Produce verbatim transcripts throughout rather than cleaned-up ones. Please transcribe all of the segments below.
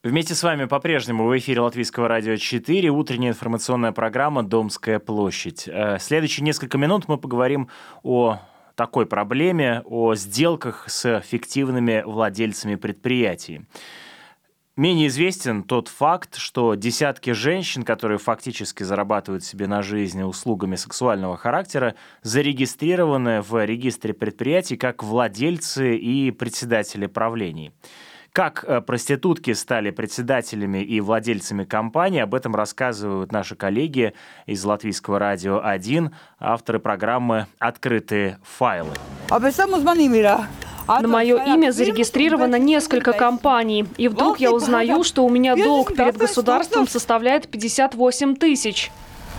Вместе с вами по-прежнему в эфире Латвийского радио четыре, утренняя информационная программа «Домская площадь». Следующие несколько минут мы поговорим о такой проблеме, о сделках с фиктивными владельцами предприятий. Менее известен тот факт, что десятки женщин, которые фактически зарабатывают себе на жизнь услугами сексуального характера, зарегистрированы в регистре предприятий как владельцы и председатели правлений. Как проститутки стали председателями и владельцами компаний, об этом рассказывают наши коллеги из Латвийского радио один, авторы программы «Открытые файлы». На мое имя зарегистрировано несколько компаний, и вдруг я узнаю, что у меня долг перед государством составляет пятьдесят восемь тысяч.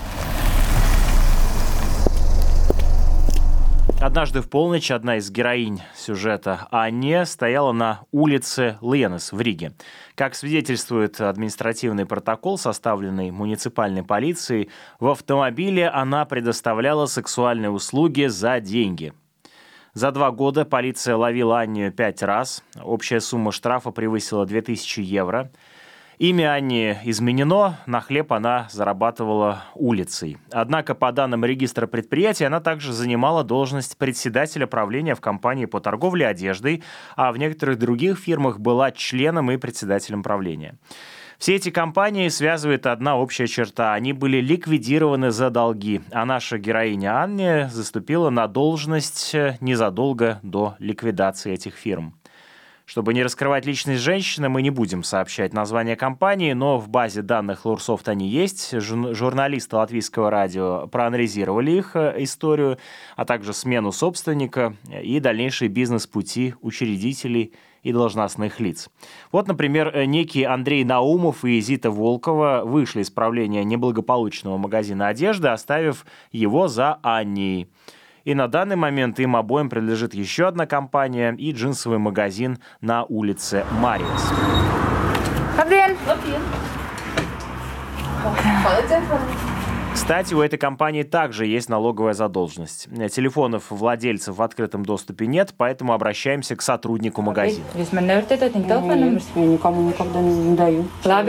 Однажды в полночь одна из героинь сюжета Анне стояла на улице Ленес в Риге. Как свидетельствует административный протокол, составленный муниципальной полицией, в автомобиле она предоставляла сексуальные услуги за деньги. За два года полиция ловила Анне пять раз. Общая сумма штрафа превысила две тысячи евро. Имя Анни изменено, на хлеб она зарабатывала улицей. Однако, по данным регистра предприятий, она также занимала должность председателя правления в компании по торговле одеждой, а в некоторых других фирмах была членом и председателем правления. Все эти компании связывает одна общая черта. Они были ликвидированы за долги, а наша героиня Анне заступила на должность незадолго до ликвидации этих фирм. Чтобы не раскрывать личность женщины, мы не будем сообщать название компании, но в базе данных Лурсофт они есть. Журналисты Латвийского радио проанализировали их историю, а также смену собственника и дальнейшие бизнес-пути учредителей и должностных лиц. Вот, например, некий Андрей Наумов и Зита Волкова вышли из правления неблагополучного магазина одежды, оставив его за Аннией. И на данный момент им обоим принадлежит еще одна компания и джинсовый магазин на улице Мариес. Кстати, у этой компании также есть налоговая задолженность. Телефонов владельцев в открытом доступе нет, поэтому обращаемся к сотруднику магазина. Я никому никогда не даю.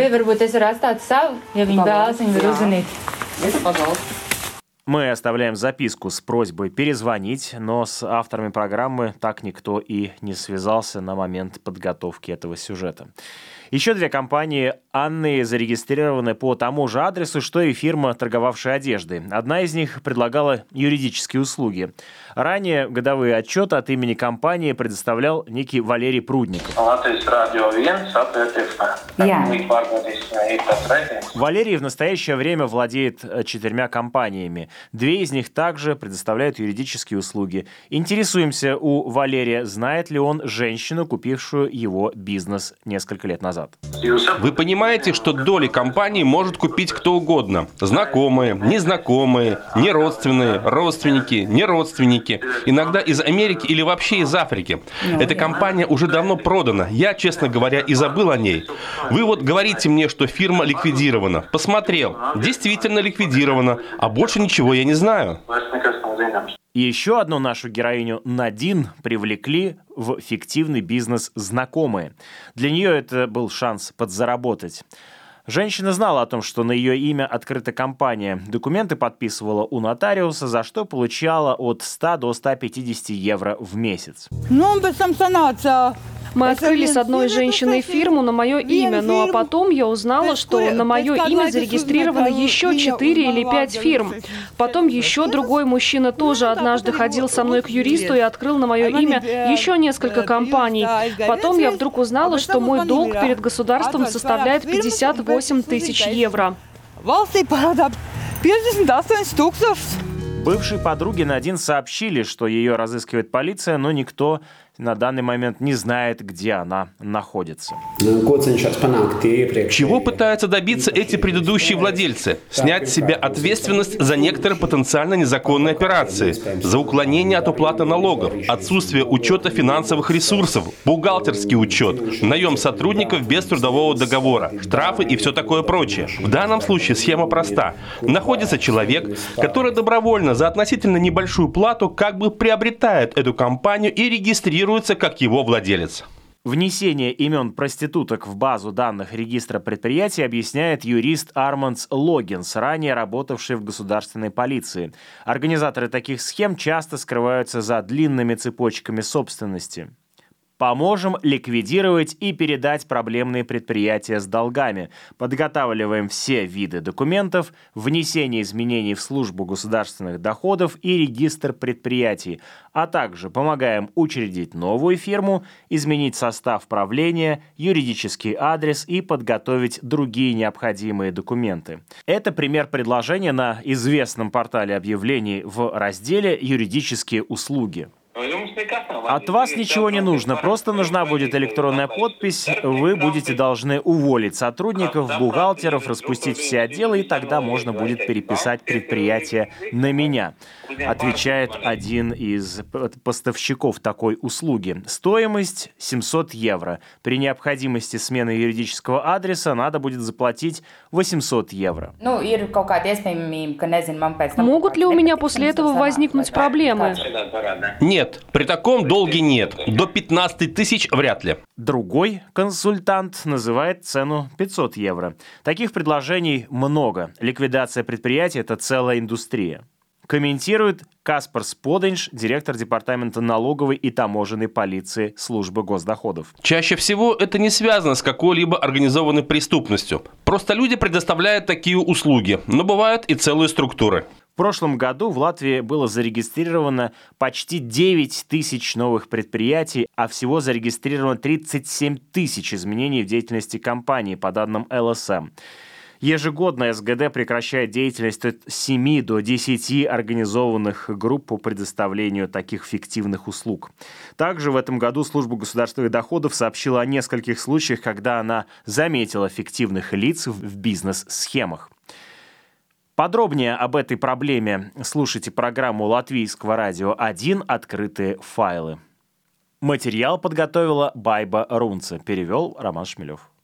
Это, пожалуйста. Мы оставляем записку с просьбой перезвонить, но с авторами программы так никто и не связался на момент подготовки этого сюжета. Еще две компании Анны зарегистрированы по тому же адресу, что и фирма, торговавшая одеждой. Одна из них предлагала юридические услуги. Ранее годовые отчеты от имени компании предоставлял некий Валерий Прудников. Валерий в настоящее время владеет четырьмя компаниями. Две из них также предоставляют юридические услуги. Интересуемся у Валерия, знает ли он женщину, купившую его бизнес несколько лет назад. Вы понимаете, что доли компании может купить кто угодно. Знакомые, незнакомые, неродственные, родственники, неродственники. Иногда из Америки или вообще из Африки. Эта компания уже давно продана. Я, честно говоря, и забыл о ней. Вы вот говорите мне, что фирма ликвидирована. Посмотрел. Действительно ликвидирована. А больше ничего я не знаю. И еще одну нашу героиню Надин привлекли в фиктивный бизнес знакомые. Для нее это был шанс подзаработать. Женщина знала о том, что на ее имя открыта компания. Документы подписывала у нотариуса, за что получала от ста до ста пятидесяти евро в месяц. Мы открыли с одной женщиной фирму на мое имя, ну а потом я узнала, что на мое имя зарегистрировано еще четыре или пять фирм. Потом еще другой мужчина тоже однажды ходил со мной к юристу и открыл на мое имя еще несколько компаний. Потом я вдруг узнала, что мой долг перед государством составляет пятьдесят восемь тысяч евро. Бывшей подруге Надин сообщили, что ее разыскивает полиция, но никто на данный момент не знает, где она находится. Чего пытаются добиться эти предыдущие владельцы? Снять с себя ответственность за некоторые потенциально незаконные операции, за уклонение от уплаты налогов, отсутствие учета финансовых ресурсов, бухгалтерский учет, наем сотрудников без трудового договора, штрафы и все такое прочее. В данном случае схема проста. Находится человек, который добровольно за относительно небольшую плату как бы приобретает эту компанию и регистрируется как его владелец. Внесение имен проституток в базу данных регистра предприятий объясняет юрист Армандс Логинс, ранее работавший в государственной полиции. Организаторы таких схем часто скрываются за длинными цепочками собственности. Поможем ликвидировать и передать проблемные предприятия с долгами. Подготавливаем все виды документов, внесение изменений в службу государственных доходов и регистр предприятий, а также помогаем учредить новую фирму, изменить состав правления, юридический адрес и подготовить другие необходимые документы. Это пример предложения на известном портале объявлений в разделе «Юридические услуги». От вас ничего не нужно, просто нужна будет электронная подпись, вы будете должны уволить сотрудников, бухгалтеров, распустить все отделы, и тогда можно будет переписать предприятие на меня, отвечает один из поставщиков такой услуги. Стоимость семьсот евро. При необходимости смены юридического адреса надо будет заплатить восемьсот евро. Могут ли у меня после этого возникнуть проблемы? Нет, при таком долге нет. До пятнадцати тысяч вряд ли. Другой консультант называет цену пятьсот евро. Таких предложений много. Ликвидация предприятия – это целая индустрия. Комментирует Каспар Споденш, директор департамента налоговой и таможенной полиции службы госдоходов. Чаще всего это не связано с какой-либо организованной преступностью. Просто люди предоставляют такие услуги, но бывают и целые структуры. В прошлом году в Латвии было зарегистрировано почти девять тысяч новых предприятий, а всего зарегистрировано тридцать семь тысяч изменений в деятельности компании, по данным эл эс эм. Ежегодно эс гэ дэ прекращает деятельность от семи до десяти организованных групп по предоставлению таких фиктивных услуг. Также в этом году служба государственных доходов сообщила о нескольких случаях, когда она заметила фиктивных лиц в бизнес-схемах. Подробнее об этой проблеме слушайте программу Латвийского радио один «Открытые файлы». Материал подготовила Байба Рунце, перевел Роман Шмелев.